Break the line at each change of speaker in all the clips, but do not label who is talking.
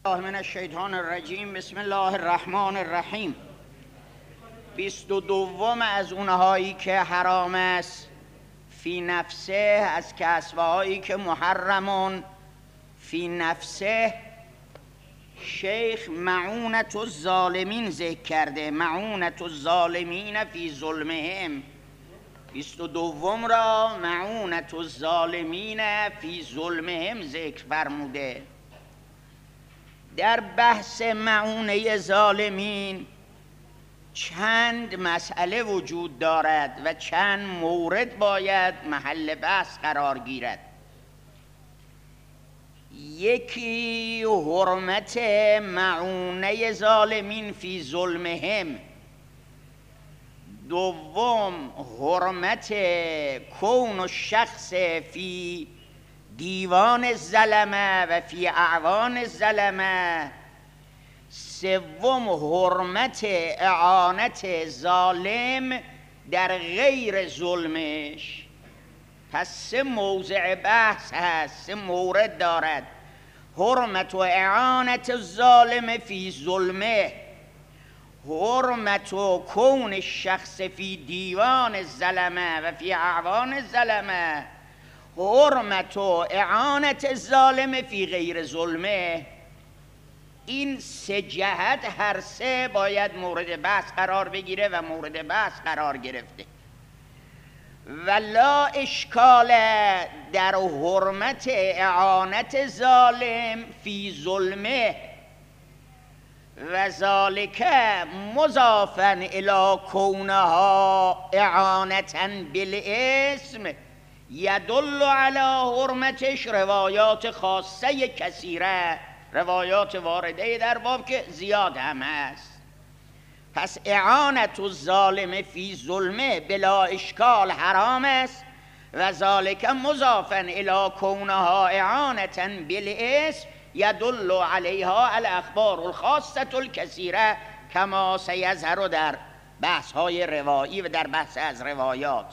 من الشیطان الرجیم. بسم الله الرحمن الرحیم. 22 از اونهایی که حرام است فی نفسه، از کسبهایی که محرمون فی نفسه، شیخ معونت الظالمین ذکر کرده. معونت الظالمین فی ظلمهم. 22 را معونت الظالمین فی ظلمهم ذکر فرموده. در بحث معونه ظالمین چند مسئله وجود دارد و چند مورد باید محل بحث قرار گیرد. یکی حرمت معونه ظالمین فی ظلمهم، دوم حرمت کون الشخص فی دیوان الظلمه و فی اعوان الظلمه، سوم حرمت اعانت ظالم در غیر ظلمش. پس 3 موضع بحث هست، 3 مورد دارد. حرمت و اعانت الظالم فی ظلمه، حرمت و کون الشخص فی دیوان الظلمه و فی اعوان الظلمه، حرمت و اعانت الظالم فی غیر ظلمه. این 3 جهت هر 3 باید مورد بحث قرار بگیره و مورد بحث قرار گرفته. ولا اشکال در حرمت اعانت ظالم فی ظلمه و ذالک مضافا الی کونها اعانتا بالاسم یدل علی حرمتش روایات خاصه کثیره، روایات وارده در باب که زیاد هم هست. پس اعانت الظالم فی ظلمه بلا اشکال حرام است و ذالک مضافا الی کونها اعانتا بالاسم یدل علیها الاخبار الخاصه الکثیره کما سیظهر در بحث های روایی و در بحث از روایات.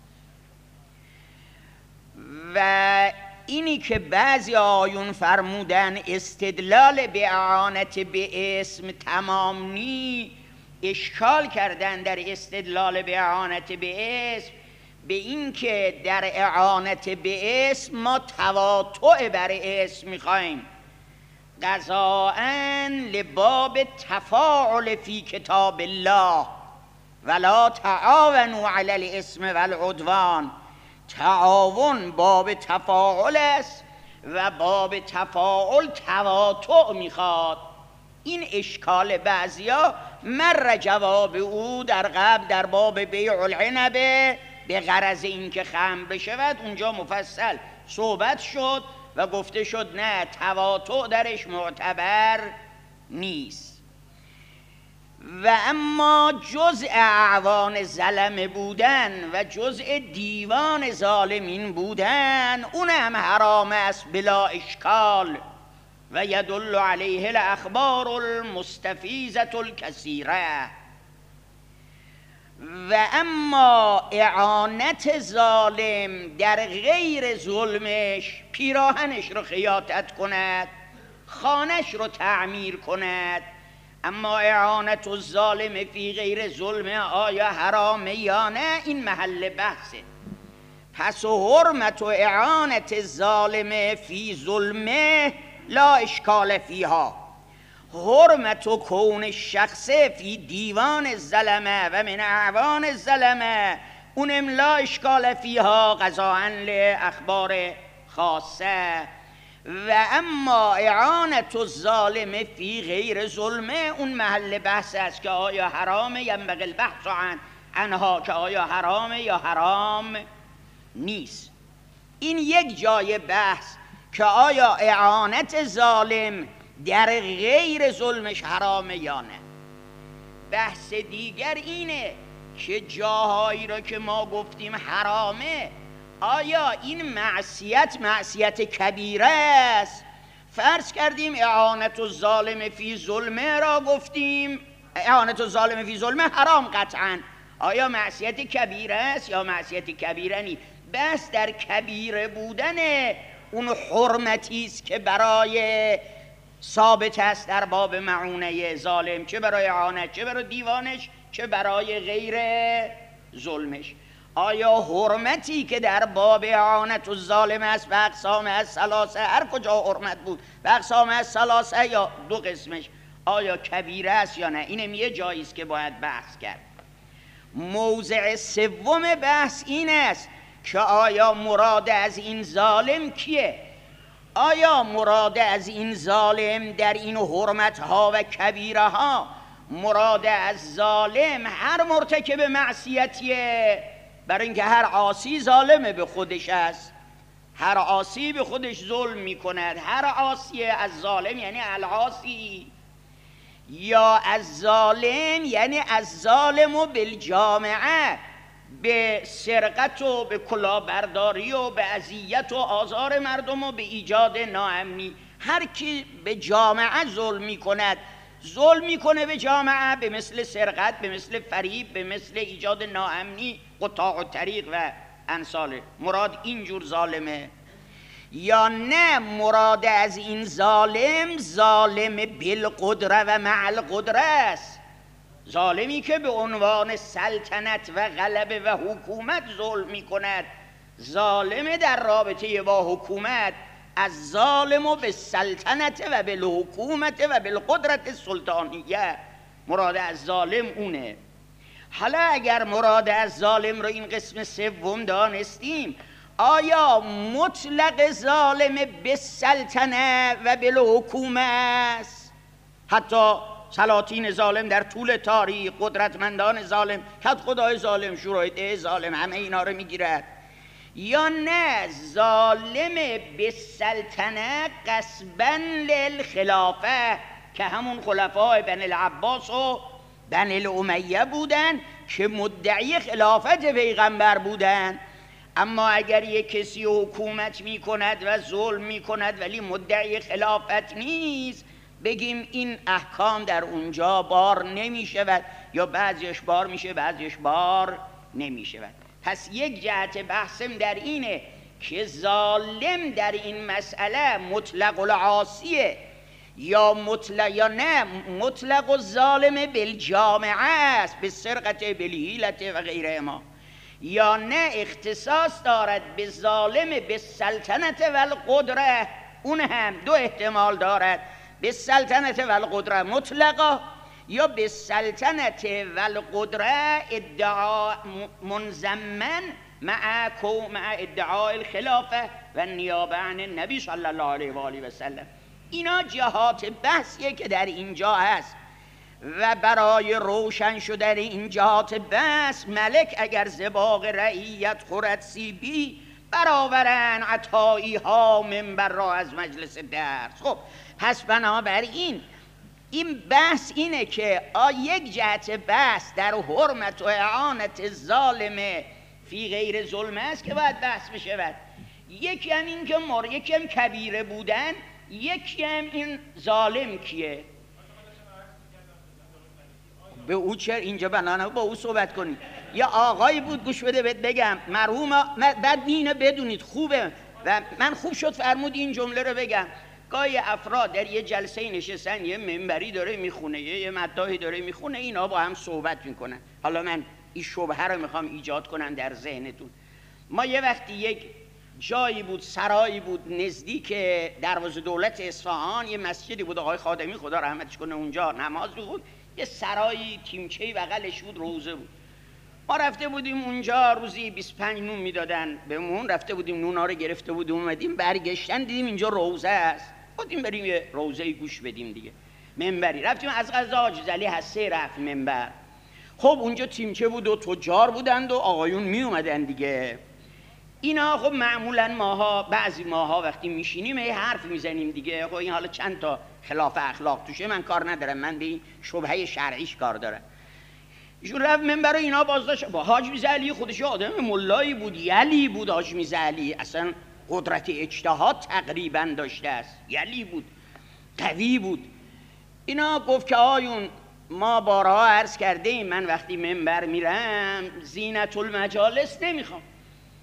و اینی که بعضی آیون فرمودن استدلال به اعانت به اسم تمام نی، اشکال کردن در استدلال به اعانت به اسم به این که در اعانت به اسم ما تواطؤ بر اسم میخوایم، قضاءً لباب تفاعل فی کتاب الله ولا تعاونوا علی الاسم والعدوان. تعاون باب تفاعل است و باب تفاعل تواطؤ میخواد. این اشکال بعضیا مر جواب او در قبل در باب بیع العنب به غرض اینکه خمر بشود اونجا مفصل صحبت شد و گفته شد نه، تواطؤ درش معتبر نیست. و اما جزء اعوان ظلمه بودن و جزء دیوان ظالمین بودن اون هم حرام است بلا اشکال و یدل علیه الاخبار المستفیضه الکثیره. و اما اعانت ظالم در غیر ظلمش، پیراهنش رو خیاطت کند، خانش رو تعمیر کند، اما اعانت الظالم فی غیر ظلمه آیا حرامه یا نه، این محل بحثه. پس حرمت و اعانت الظالم فی ظلمه لا اشکال فیها، حرمت و کون شخص فی دیوان الظلمه و من اعوان الظلمه اونم لا اشکال فیها قضاءً لاخبار خاصه. و اما اعانت الظالم فی غیر ظلمه اون محل بحث است که آیا حرامه ینبغی البحث عنها، که آیا حرامه یا حرام نیست. این یک جای بحث که آیا اعانت ظالم در غیر ظلمش حرامه یا نه. بحث دیگر اینه که جاهایی را که ما گفتیم حرامه، آیا این معصیت کبیره است؟ فرض کردیم اعانت الظالم فی ظلمه را گفتیم، اعانت الظالم فی ظلمه حرام قطعا، آیا معصیت کبیره است یا معصیت کبیره نیست؟ بس در کبیره بودن اون حرمتی است که برای ثابت است در باب معونه ظالم، چه برای اعانت، چه برای دیوانش، چه برای غیر ظلمش. آیا حرمتی که در باب اعانت و ظالم است و اقسام از ثلاثه، هر کجا حرمت بود و اقسام از ثلاثه یا دو قسمش، آیا کبیره است یا نه؟ اینم یه جایی است که باید بحث کرد. موضع سوم بحث این است که آیا مراد از این ظالم کیه؟ آیا مراد از این ظالم در این حرمت ها و کبیره ها، مراد از ظالم هر مرتکب معصیتیه؟ برای اینکه هر عاصی ظالمه به خودش است، هر عاصی به خودش ظلم میکند، هر عاصی از ظالم یعنی العاصی، یا از ظالم یعنی از ظالم و بالجامعه، به سرقت و به کلاهبرداری و به اذیت و آزار مردم و به ایجاد ناامنی. هر کی به جامعه ظلم میکند، ظلم میکنه به جامعه، به مثل سرقت، به مثل فریب، به مثل ایجاد ناامنی، قطاع الطریق و امثاله. مراد اینجور ظالمه؟ یا نه مراد از این ظالم ظالم بالقدره و مع القدره است، ظالمی که به عنوان سلطنت و غلبه و حکومت ظلم می کند، ظالم در رابطه با حکومت، از ظالم به سلطنت و بالحکومت و بالقدرت سلطانیه، مراد از ظالم اونه. حالا اگر مراد از ظالم رو این قسم سوم دانستیم، آیا مطلق ظالم به سلطنه و بالحکومه است؟ حتی سلاطین ظالم در طول تاریخ، قدرتمندان ظالم، کدخدای ظالم، شورایده ظالم، همه اینا رو میگیرد؟ یا نه ظالم به سلطنه قصبا للخلافه، که همون خلفای بنی العباس و بنی الامیه بودن که مدعی خلافت پیغمبر بودن. اما اگر یک کسی حکومت می کند و ظلم می کند ولی مدعی خلافت نیست، بگیم این احکام در اونجا بار نمی شود، یا بعضیش بار میشه بعضیش بار نمی شود. پس یک جهت بحثم در اینه که ظالم در این مسئله مطلق العاصیه یا نه مطلق الظالم بالجامعه است، به سرقت، بالحیلت و غیره ما، یا نه اختصاص دارد به ظالم به سلطنت و القدره. اون هم دو احتمال دارد، به سلطنت و القدره مطلقا، یا به سلطنت و القدره ادعا منضمن مع ادعای الخلافه و نیابه عن النبی صلی الله علیه و آله و سلم. اینا جهات بحثیه که در اینجا هست و برای روشن شدن این جهات بحث ملک اگر زباق رعیت خورد سیبی برآورن عطایی ها منبر را از مجلس درس. خب پس بنابراین این بحث اینه که یک جهت بحث در حرمت و اعانت ظالم فی غیر ظلم است که باید بحث بشود. یکی هم این که یکی هم کبیره بودن، یکی هم این ظالم کیه. به او چرا اینجا بنانه با او صحبت کنید؟ یا آقایی بود گوش بده بهت بگم مرحوم، بعد اینو بدونید خوبه و من خوب شد فرمود این جمله رو بگم. گاهی افراد در یه جلسه نشستن، یه منبری داره میخونه، یه مداحی داره میخونه، اینا با هم صحبت میکنن. حالا من این شبهه رو میخوام ایجاد کنم در ذهنتون. ما یه وقتی یک جایی بود، سرایی بود نزدیک دروازه دولت اصفهان، یه مسجدی بود، آقای خادمی خدا رحمتش کنه اونجا نماز میخوند، یه سرایی تیمچه‌ای بغلش بود، روزه بود. ما رفته بودیم اونجا، روزی 25 نون میدادن بهمون، رفته بودیم نونا رو گرفته بودیم اومدیم، برگشتن دیدیم اینجا روزه است، گفتیم بریم یه روزه‌ای گوش بدیم دیگه. منبری رفتیم، از قضا حاج علی هسته رفت منبر. خب اونجا تیمچه بود و تجار بودند و آقایون می اومدن دیگه. اینا خب معمولا ماها بعضی ماها وقتی میشینیم یه حرف میزنیم دیگه. خب این حالا چند تا خلاف اخلاق توشه من کار ندارم، من به این شبهه شرعیش کار دارم. ایشون رفت منبر اینا بازداشت. با حاج میرزا علی خودش آدم ملایی بود، یلی بود حاج میرزا علی، اصلا قدرت اجتهاد تقریبا داشته است، یلی بود، قوی بود. اینا گفت که آیون ما بارها عرض کرده ایم من وقتی منبر میرم زینت المجالس نمیخوام.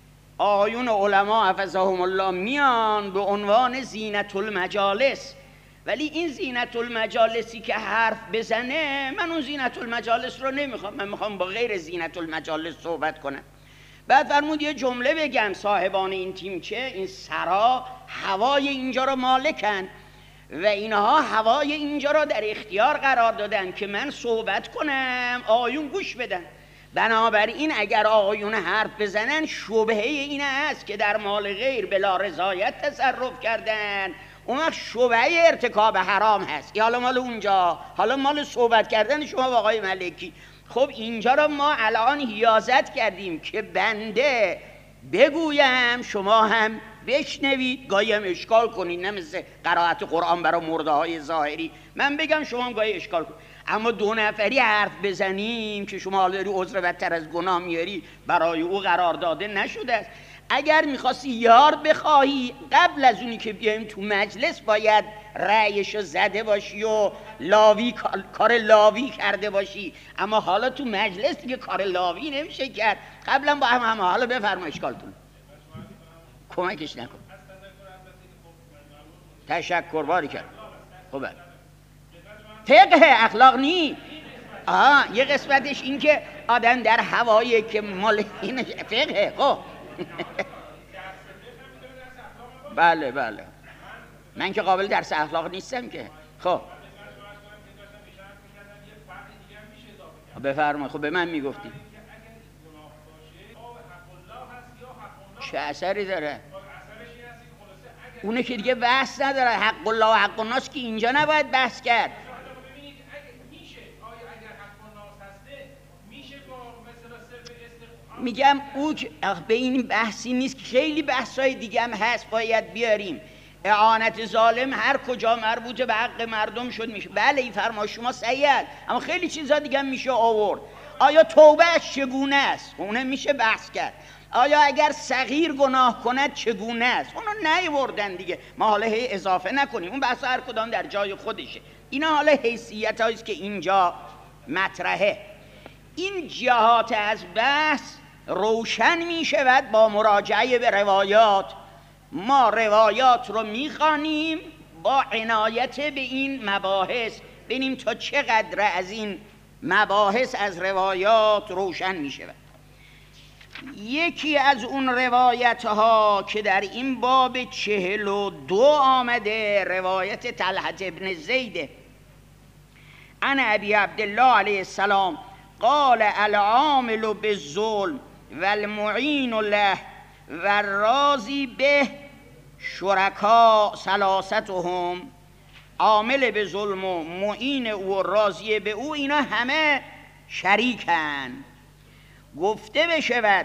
آیون علما حفظهم الله میان به عنوان زینت المجالس ولی این زینت المجالسی که حرف بزنه، من اون زینت المجالس رو نمیخوام، من میخوام با غیر زینت المجالس صحبت کنم. بعد فرمود یه جمله بگم، صاحبان این تیمچه، این سرا هوای اینجا رو مالکن و اینها هوای اینجا رو در اختیار قرار دادن که من صحبت کنم، آقایون گوش بدن. بنابراین اگر آقایون حرف بزنن شبهه این است که در مال غیر بلا رضایت تصرف کردن، اون وقت شبهه ارتکاب حرام هست. حالا مال اونجا، حالا مال صحبت کردن شما با آقای ملکی. خب اینجا رو ما الان حیازت کردیم که بنده بگویم شما هم بشنوید، گاهی هم اشکال کنید، نه مثل قرائت قرآن برای مرده های ظاهری، من بگم شما هم گاهی اشکال کنید. اما دو نفری حرف بزنیم که شما حالا داری عذر بدتر از گناه میاری، برای او قرار داده نشده است. اگر میخواستی یار بخواهی قبل از اونی که بیایم تو مجلس باید رأیشو زده باشی و لاوی کار لاوی کرده باشی، اما حالا تو مجلس دیگه کار لاوی نمیشه کرد. قبلا با هم حالا بفرما اشکالتون، کمکش نکن. تشکر باری کرد. خوبه فقه اخلاق نی. یه قسمتش این که آدم در هوایی که مال این فقه. خب بله بله، من که قابل درس اخلاق نیستم که. خب بفرمایید. خب به من میگفتی چه اثری داره؟ اونه که دیگه بحث نداره. حق الله و حق الناس که اینجا نباید بحث کرد. میگم او به این بحثی نیست که خیلی بحثای دیگه هم هست باید بیاریم. اعانت ظالم هر کجا مربوط به حق مردم شد میشه. بله این فرما شما صحیح، اما خیلی چیزا دیگه هم میشه آورد. آیا توبهش چگونه است؟ اونه میشه بحث کرد. آیا اگر صغیر گناه کند چگونه است؟ اونو نیاوردن دیگه، ما حالا هی اضافه نکنیم، اون بحث هر کدام در جای خودشه. اینا حالا حیثیت هاییست که اینجا مطرحه. این جهات از بحث روشن می شود با مراجعه به روایات. ما روایات رو می خوانیم با عنایت به این مباحث، ببینیم تا چقدر از این مباحث از روایات روشن می شود. یکی از اون روایت ها که در این باب 42 آمده، روایت طلحة ابن زید عن ابی عبدالله علیه السلام قال العامل بالظلم والمعین له والراضی به شرکا ثلاثتهم. عامل به ظلم و معین او و راضی به او، اینا همه شریکن. گفته بشود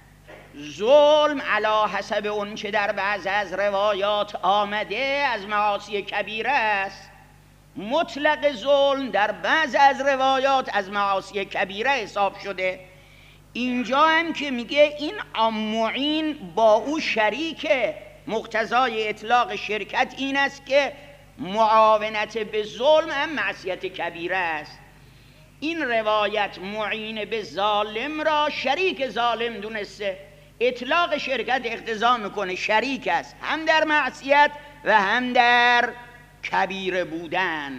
ظلم علی حسب اون چه در بعض از روایات آمده از معاصی کبیره است. مطلق ظلم در بعض از روایات از معاصی کبیره حساب شده. اینجا هم که میگه این معین با او شریکه، مقتضای اطلاق شرکت این است که معاونت به ظلم هم معصیت کبیره است. این روایت معین به ظالم را شریک ظالم دونسته. اطلاق شرکت اقتضا میکنه شریک است هم در معصیت و هم در کبیره بودن.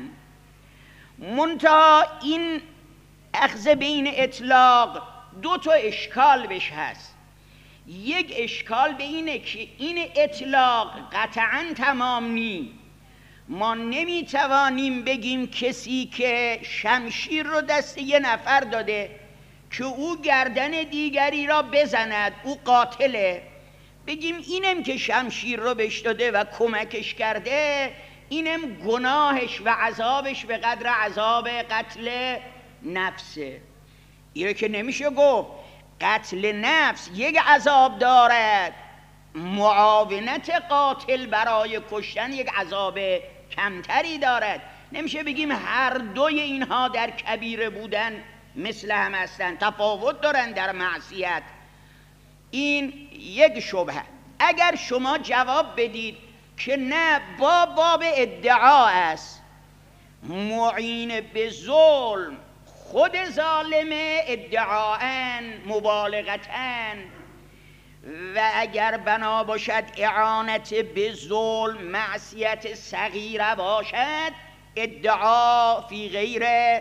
منتها این اخذ بین اطلاق دو تا اشکال بهش هست. یک اشکال به اینه که این اطلاق قطعا تمام نی. ما نمیتوانیم بگیم کسی که شمشیر رو دست یه نفر داده که او گردن دیگری را بزند او قاتله، بگیم اینم که شمشیر رو بهش داده و کمکش کرده اینم گناهش و عذابش به قدر عذاب قتل نفسه. اینو که نمیشه گفت. قتل نفس یک عذاب دارد، معاونت قاتل برای کشتن یک عذاب کمتری دارد. نمیشه بگیم هر دوی اینها در کبیره بودن مثل هم هستن، تفاوت دارن در معصیت. این یک شبهه. اگر شما جواب بدید که نه باب ادعا است، معین به ظلم خود ظالم ادعاً مبالغتاً و اگر بنا باشد اعانت به ظلم معصیت صغیره باشد، ادعا فی غیر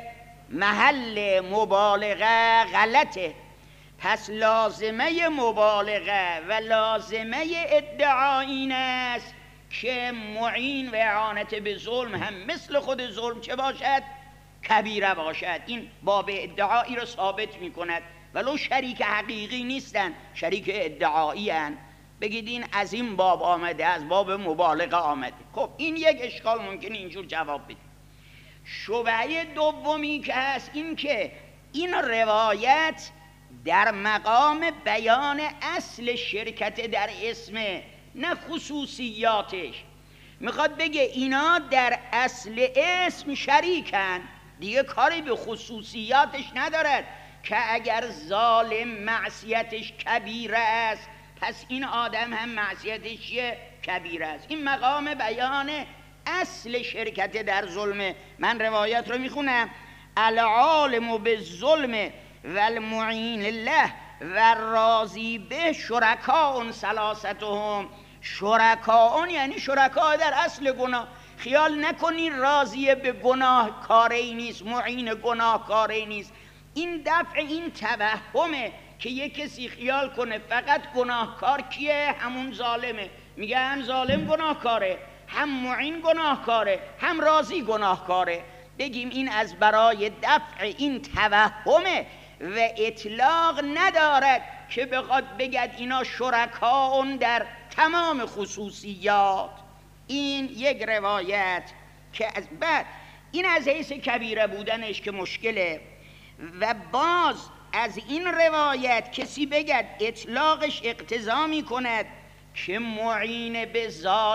محل مبالغه غلطه. پس لازمه مبالغه و لازمه ادعا این است که معین و اعانت به ظلم هم مثل خود ظلم چه باشد؟ کبیره باشد. این باب ادعایی را ثابت می کند، ولو شریک حقیقی نیستن، شریک ادعایی هن. بگید این از این باب آمده، از باب مبالغه آمده. خب این یک اشکال ممکنه اینجور جواب بده. شبهه دومی که هست این که این روایت در مقام بیان اصل شرکت در اسم، نه خصوصیاتش. میخواد بگه اینا در اصل اسم شریکن، دیگه کاری به خصوصیاتش ندارد که اگر ظالم معصیتش کبیره است پس این آدم هم معصیتش کبیره است. این مقام بیان اصل شرکت در ظلم. من روایت رو میخونم: العالم بالظلم و المعین الله و راضی به شرکاء ثلاثتهم. شرکاء یعنی شرکا در اصل گناه. خیال نکنی راضی به گناه کاری نیست، معین گناه کاری نیست. این دفع این توهمه که یک کسی خیال کنه فقط گناهکار کیه؟ همون ظالمه. میگه هم ظالم گناهکاره، هم معین گناهکاره، هم راضی گناهکاره. بگیم این از برای دفع این توهمه و اطلاق ندارد که بخواد بگد اینا شرکاون در تمام خصوصیات. این یک روایت که از بعد این از حیث کبیره بودنش که مشکله. و باز از این روایت کسی بگد اطلاقش اقتضا می کند که معین به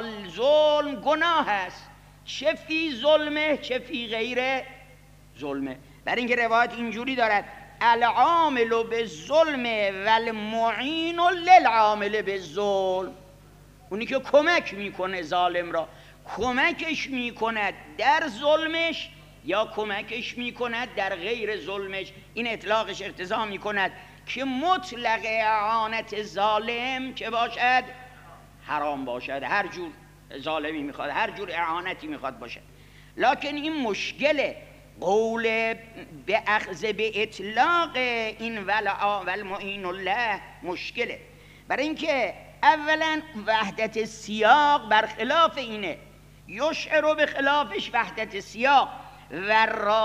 ظلم گناه است، چه فی ظلمه چه فی غیر ظلمه. برای اینکه روایت اینجوری دارد: العامل به ظلم و المعین للعامل به ظلم. اونی که کمک میکنه ظالم را، کمکش میکند در ظلمش یا کمکش میکند در غیر ظلمش. این اطلاقش اقتضا میکند که مطلق اعانت ظالم که باشد حرام باشد. هر جور ظالمی میخواد، هر جور اعانتی میخواد باشد. لکن این مشکل قول به اخذ به اطلاق این والمعین الله مشکله. برای اینکه اولا وحدت سیاق برخلاف اینه، یشعر به خلافش وحدت سیاق. و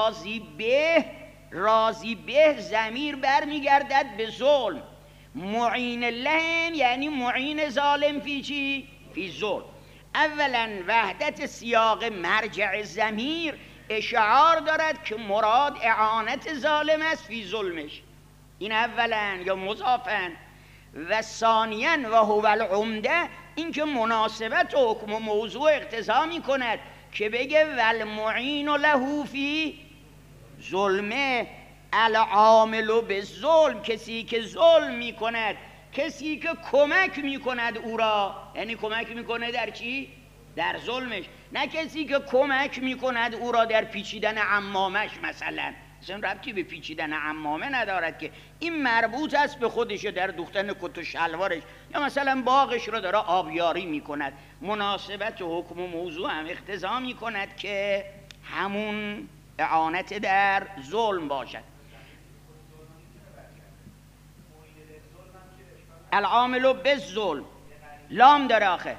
راضی به ضمیر برمیگردد به ظلم. معین الله یعنی معین ظالم فی چی؟ فی ظلم. اولا وحدت سیاق مرجع ضمیر اشعار دارد که مراد اعانت ظالم است فی ظلمش. این اولا یا مضافن. و ثانیا و هو العمده، این که مناسبت و حکم و موضوع اقتضا می کند که بگه والمعین له فی ظلمه. العامل به ظلم، کسی که ظلم می کند، کسی که کمک می کند او را، یعنی کمک می کند در چی؟ در ظلمش. نه کسی که کمک می کند او را در پیچیدن عمامش مثلا. اصلا ربطی به پیچیدن عمامه ندارد که این مربوط است به خودش در دوختن کت و شلوارش، یا مثلا باغش رو داره آبیاری می کند. مناسبت و حکم و موضوع هم اقتضا می کند که همون اعانت در ظلم باشد. العامل بالظلم لام داره آخه،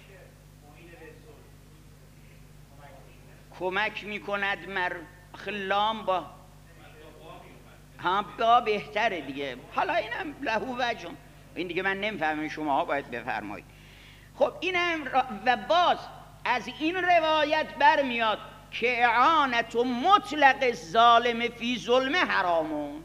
کمک می کند لام با با بهتره دیگه. حالا اینم لهو وجه، این دیگه من نمیفهمم، شما ها باید بفرمایید. خب اینم و باز از این روایت برمیاد که اعانت و مطلق ظالم فی ظلم حرامون.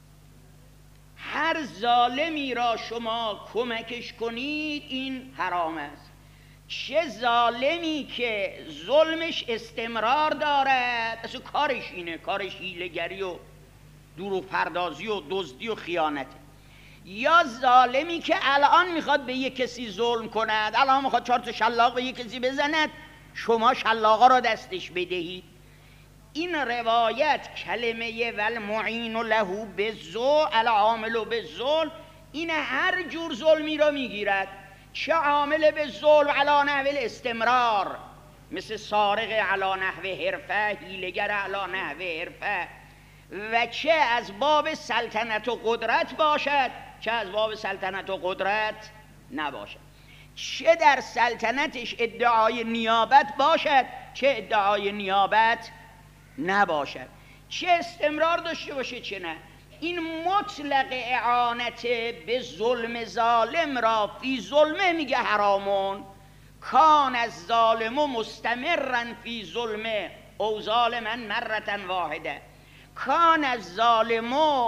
هر ظالمی را شما کمکش کنید این حرام است. چه ظالمی که ظلمش استمرار دارد، اصلا کارش اینه، کارش حیله‌گری و دروغ پردازی و دزدی و خیانت. یا ظالمی که الان میخواد به یک کسی ظلم کند، الان میخواد 4 تا شلاق به یک کسی بزند، شما شلاقا را دستش بدهید. این روایت کلمه والمعین له بالظلم العامل بالظلم، این هر جور ظلمی را میگیرد، چه عامل به ظلم علی نحو استمرار، مثل سارق علی نحو حرفه، حیله‌گر علی نحو حرفه، و چه از باب سلطنت و قدرت باشد، چه از باب سلطنت و قدرت نباشد، چه در سلطنتش ادعای نیابت باشد، چه ادعای نیابت نباشد، چه استمرار داشته باشه چه نه. این مطلق اعانت به ظلم ظالم را فی ظلمه میگه حرامون. کان از ظالم مستمرا فی ظلمه او ظالما مرة واحده. کان از ظالم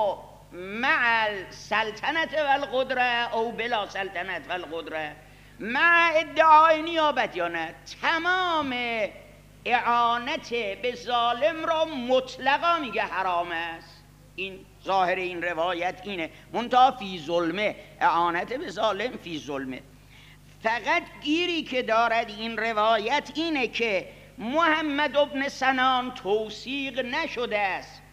مع السلطنت و القدره او بلا سلطنت و القدره، مع ادعای نیابت یا نه. تمام اعانت به ظالم را مطلقا میگه حرام است. این ظاهر این روایت اینه، منتها فی ظلمه، اعانت به ظالم فی ظلمه. فقط گیری که دارد این روایت اینه که محمد ابن سنان توثیق نشده است،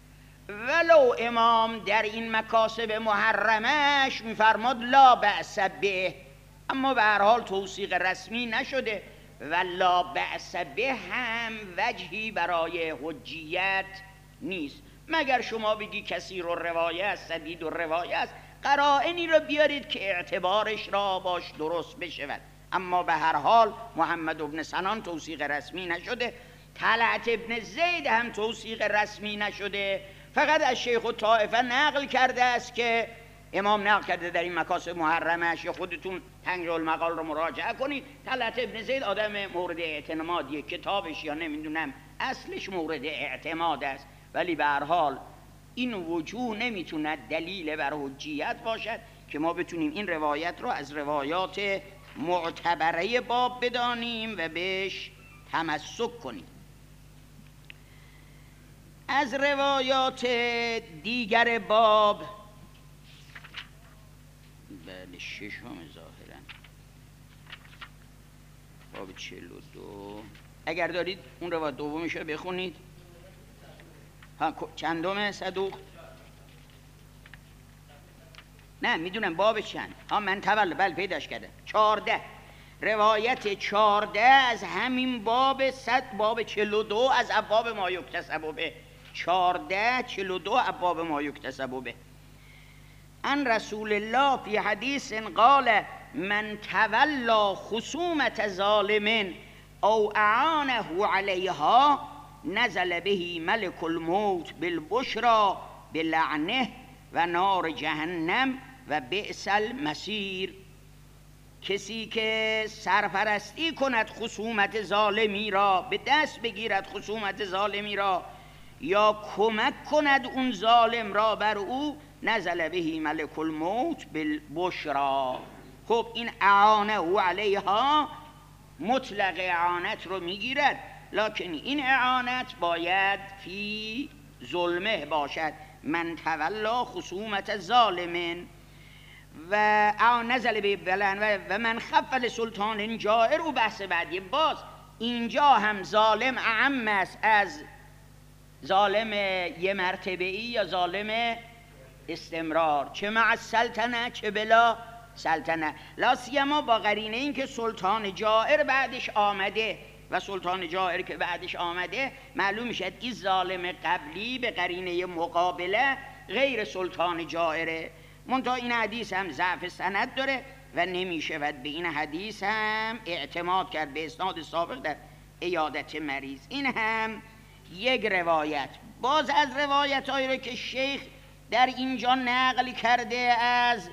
ولو امام در این مکاسب محرمش میفرماد لا بأس به، اما به هر حال توثیق رسمی نشده و لا بأس به هم وجهی برای حجیت نیست، مگر شما بگی کثیر الروایه است، سدید الروایه است، قرائنی را بیارید که اعتبارش را باش درست بشود. اما به هر حال محمد ابن سنان توثیق رسمی نشده، طلعت ابن زید هم توثیق رسمی نشده، فقط از شیخ الطائفه نقل کرده است که امام نقل کرده در این مکاسب محرمش، یا خودتون تنگ المقال رو مراجعه کنید. طلعت ابن زید آدم مورد اعتمادیه، کتابش یا نمیدونم اصلش مورد اعتماد است، ولی به هر حال این وجوه نمیتونه دلیل بر حجیت باشد که ما بتونیم این روایت رو از روایات معتبره باب بدانیم و بهش تمسک کنیم. از روایات دیگر باب، بله ششم ظاهرا باب 42، اگر دارید اون روایت دومش رو بخونید. چندمه صدوق؟ نه میدونم باب چند. من تولد بله پیداش کرده 14، روایت 14 از همین باب باب 42 از ابواب ما یکتسب به، 14 42 ابواب ما یکتسب به. ان رسول الله فی حدیث قال من تولا خصومت ظالم او اعانه علیها نزل به ملک الموت بالبشرا بلعنه و نار جهنم و بئس المصیر. کسی که سرپرستی کند خصومت ظالمی را، به دست بگیرد خصومت ظالمی را یا کمک کند اون ظالم را بر او، نزل به ملک الموت بالبشرا. خب این اعانه او علیها مطلق اعانت رو میگیرد، لکن این اعانت باید فی ظلمه باشد. من تولا خصومت ظالمین و نزل به بلن و من خفل سلطان جائر. او بحث بعدی، باز اینجا هم ظالم اعم است از ظالم یه مرتبه‌ای یا ظالم استمرار، چه مع السلطنه چه بلا سلطنه، لا سیما با قرینه این که سلطان جائر بعدش آمده و سلطان جائر که بعدش آمده معلوم میشد این ظالم قبلی به قرینه مقابله غیر سلطان جائره. منتها این حدیث هم ضعف سند داره و نمیشود به این حدیث هم اعتماد کرد به اسناد سابق در عیادت مریض. این هم یک روایت. باز از روایت هایی رو که شیخ در اینجا نقل کرده از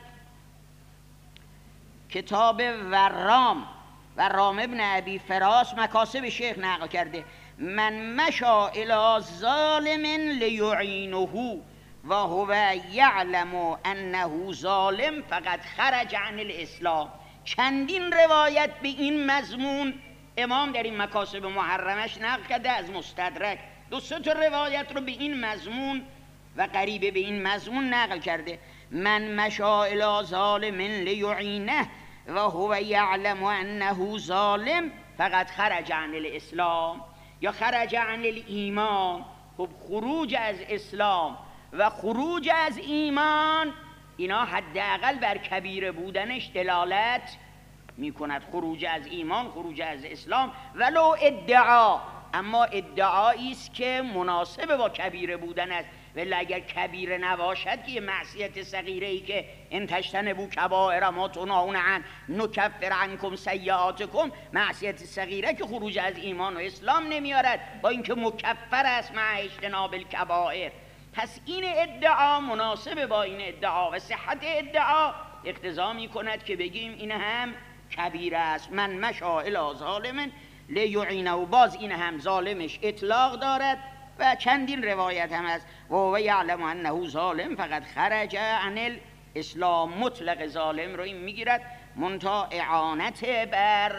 کتاب ورام ابن ابی فراس، مکاسب شیخ نقل کرده، من مشا الی ظالم لیعینه و هو یعلم انه ظالم فقد خرج عن الاسلام. چندین روایت به این مضمون امام در این مکاسب محرمش نقل کرده از مستدرک، 2-3 روایت رو به این مضمون و قریب به این مضمون نقل کرده. من مشا الی ظالم لیعینه و هو یعلم انه ظالم فقد خرج عن الاسلام یا خرج عن الایمان. خب خروج از اسلام و خروج از ایمان اینا حداقل بر کبیره بودنش دلالت میکند، خروج از ایمان، خروج از اسلام، ولو ادعا، اما ادعایی است که مناسب با کبیره بودن است. ولی اگر کبیره نباشد که معصیت صغیره ای که ان تجتنبوا کبائر ما تنهون عنه نکفر عنکم سیئاتکم، معصیت صغیره که خروج از ایمان و اسلام نمیارد، با اینکه مکفر است مع اجتناب الکبائر. پس این ادعا مناسب با این ادعا و صحت ادعا اقتضا می کند که بگیم این هم کبیره است. من مشا الی ظالم لیعینه، و باز این هم ظالمش اطلاق دارد و چندین روایت هم است. و هو یعلم انه ظالم فقد خرج عن الاسلام، مطلق ظالم رو این میگیرد منتها اعانت بر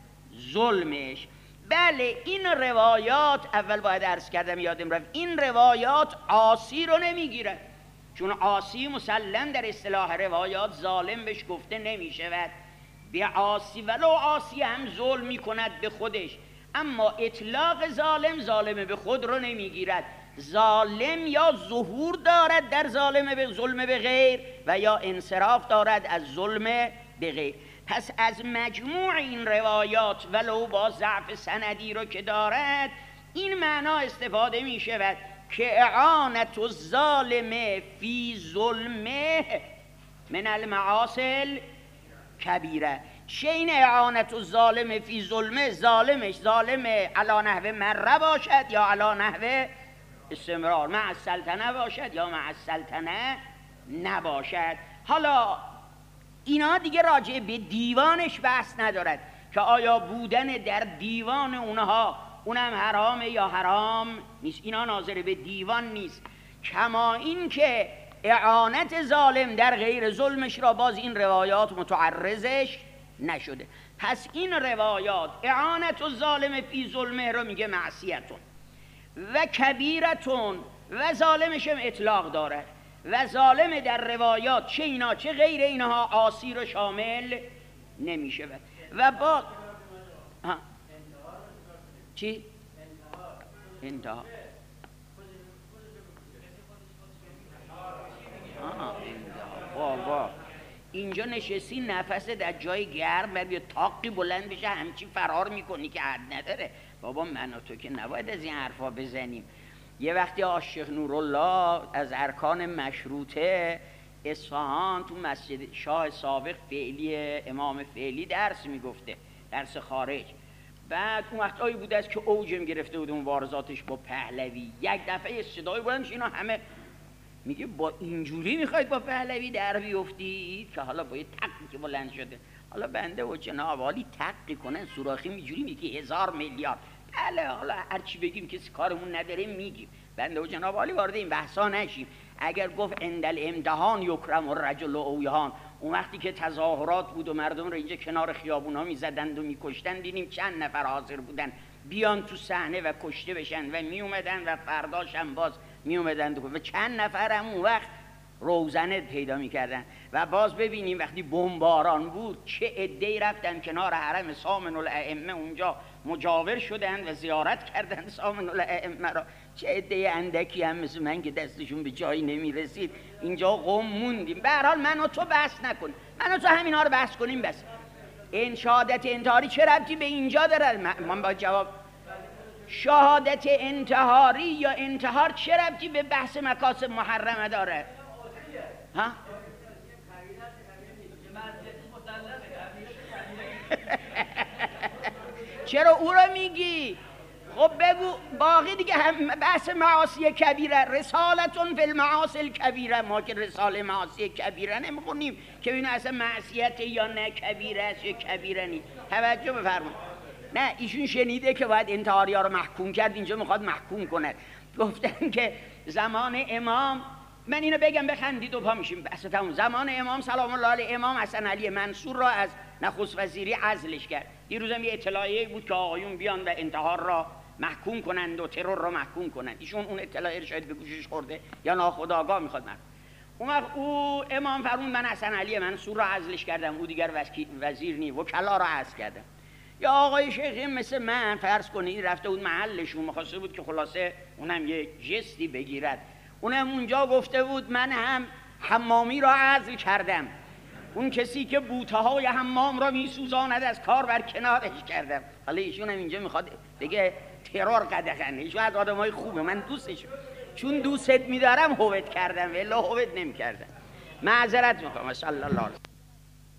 ظلمش. بله این روایات، اول باید عرض کردم یادم رفت، این روایات عاصی رو نمیگیرد، چون عاصی مسلم در اصطلاح روایات ظالم بهش گفته نمیشود. به عاصی ولو عاصی هم ظلم میکند به خودش، اما اطلاق ظالم ظالم به خود رو نمیگیرد. ظالم یا ظهور دارد در ظلم به غیر و یا انصراف دارد از ظلم به غیر. پس از مجموع این روایات ولو با ضعف سندی رو که دارد، این معنا استفاده می شود که اعانت الظالم فی ظلمه من المعاصی کبیره. چه این اعانت الظالم فی ظلمه؟ ظالمش ظالم علی نحو مره باشد یا علی نحو استمرار، مع السلطنه باشد یا مع السلطنه نباشد. حالا اینا دیگه راجع به دیوانش بحث ندارد که آیا بودن در دیوان اونها اونم حرامه یا حرام نیست، اینا ناظر به دیوان نیست. کما این که اعانت ظالم در غیر ظلمش را باز این روایات متعرضش نشده. پس این روایات اعانت الظالم فی ظلمه رو میگه معصیتون و کبیرتون و ظالمش هم اطلاق داره و ظالم در روایات چه اینا چه غیر اینها عاصی رو شامل نمیشه. و با چی؟ انتها اینجا نشستی نفست در جای گرم بعد یه تاقی بلند بشه همچی فرار میکنی که حد نداره. بابا من و تو که نباید از این حرفا بزنیم. یه وقتی عاشق نورالله از ارکان مشروطه اصفهان تو مسجد شاه سابق فعلی امام فعلی درس میگفته، درس خارج. بعد اون وقتایی بوده است که اوجم گرفته بود اون مبارزاتش با پهلوی. یک دفعه صدای بلندش اینا همه میگه با اینجوری میخواید با پهلوی در بیفتید که حالا با یه تقی که بلند شده، حالا بنده و جناب عالی تقی کنن سوراخی میجوری میگه 1000 میلیارد. بله حالا هرچی بگیم کسی کارمون نداره میگیم، بنده و جناب عالی وارد این بحثا نشیم. اگر گفت اندل امتحان یکرم الرجل اویهان، اون وقتی که تظاهرات بود و مردم رو اینجا کنار خیابونا میزدند و میکشتن، دیدیم چند نفر حاضر بودن بیان تو صحنه و کشته بشن و میومدن و فرداش هم باز میومدن و چند نفر هم اون وقت روزنه پیدا میکردن. و باز ببینیم وقتی بمباران بود چه عده‌ای رفتن کنار حرم سامن الائمه اونجا مجاور شدن و زیارت کردن سامن الائمه را. چه عده اندکی هم مثل من که دستشون به جایی نمیرسید اینجا قم موندیم. به هر حال من و تو بحث نکن، من و تو همینا رو بحث کنیم بس. این شهادت انتحاری چه ربطی به اینجا داره؟ من با جواب شهادت انتحاری یا انتحار چه ربطی به بحث مکاسب محرمه داره؟ ها؟ چرا او رو میگی؟ خب بگو باقی دیگه هم بحث معاصی کبیره، رسالتون فی المعاصی الکبیره. ما که رساله معاصی کبیره نمیخونیم که ببینیم اصلا معصیت یا نه کبیره است یا کبیره نیست. توجه بفرمایید. نه ایشون شنیده که باید انتحاری ها رو محکوم کرد، اینجا میخواد محکوم کند. گفتن که زمان امام، من اینو بگم بخندید و پا میشیم بحث تموم. زمان امام سلام الله علیه امام حسن علی منصور را از نخست وزیری عزلش کرد. دیروزم یه اطلاعیه بود که آقایون بیان و انتحار را محکوم کنند و ترور را محکوم کنند. ایشون اون اطلاعیه رو شاید به گوشش خورده یا ناخودآگاه میخواد محکوم. اون وقت او امام فرمود من حسن علی منصور را عزلش کردم، او دیگر وزیر نی، وکلا را عزل کردم. یا آقای شیخی مثل من فرض کنید رفته بود محلشون، می‌خواسته بود که خلاصه اونم یه جستی بگیرد، اونم اونجا گفته بود من هم حمامی را عزل کردم، اون کسی که بوته های حمام را میسوزاند از کار بر کنارش کردم. حالا ایشون هم اینجا میخواد بگه ترور قدغن، ایشون از آدمای خوبه، من دوستشون چون دوستت میدارم هوت کردم، ولی هوت نمیکردم. معذرت میخوام. صلی الله علیه